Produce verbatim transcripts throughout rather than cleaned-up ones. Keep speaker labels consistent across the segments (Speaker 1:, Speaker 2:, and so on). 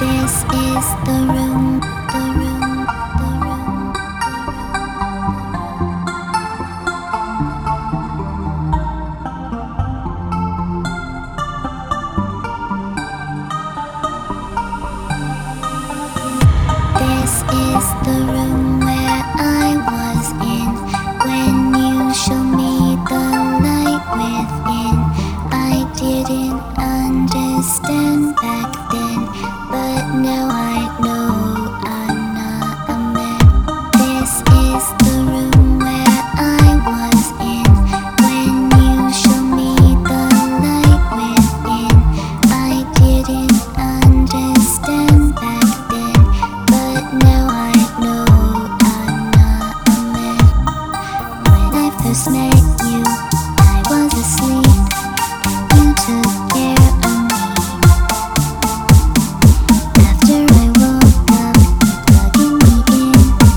Speaker 1: This is the room, the room, the room. This is the room where I was in when you showed me the light within. I didn't understand back then, but now I know I'm not a man. This is the room where I was in when you showed me the light within. I didn't understand back then, but now I know I'm not a man. When I first met you, I was asleep. You took care of me. After I woke up, plugging me in,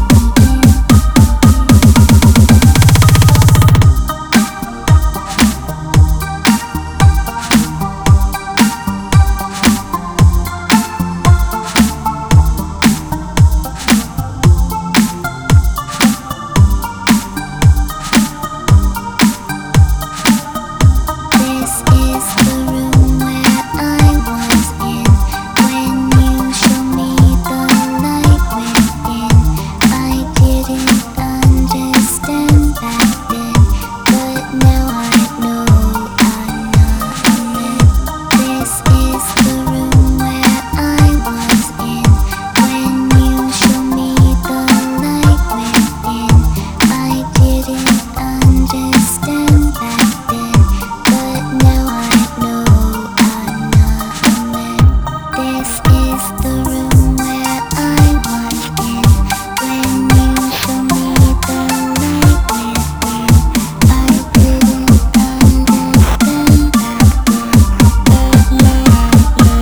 Speaker 1: This is the room where I was in when you showed me the light within. I didn't understand back then, but now I know I'm not a man. This is the room where I was in when you showed me the light within. I didn't understand back then, but now I know I'm not a man. This is the room where I was in when you showed me the light within. I didn't understand back then, but now I know.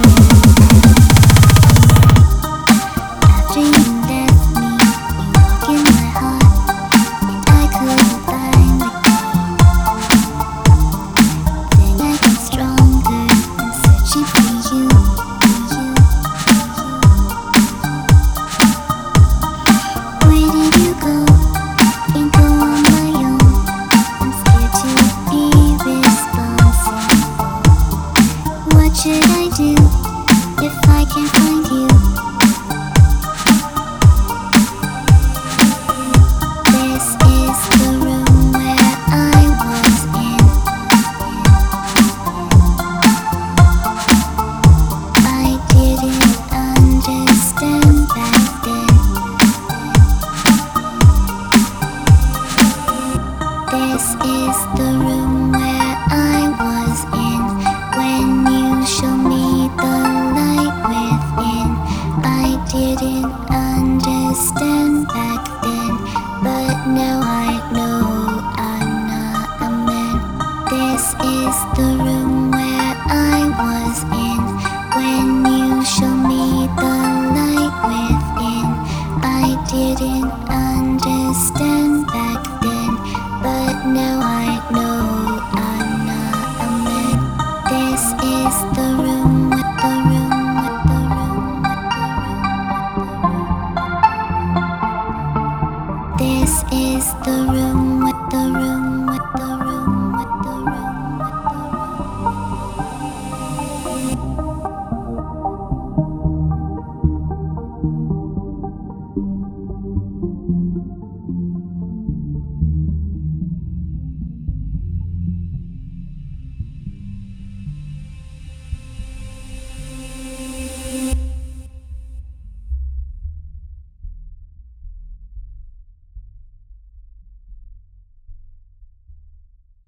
Speaker 1: After you left me, you walk in my heart, and I couldn't find the Then I got stronger and searching for you, for you. Where did you go? Can't go on my own. I'm scared to be responsible. What should I do if I can't find you? This is the room where I was in. I didn't understand back then. This is the room where I was in when you showed me the light within. I didn't understand back then, but now I know I'm not a man. This is the room where I was in when you showed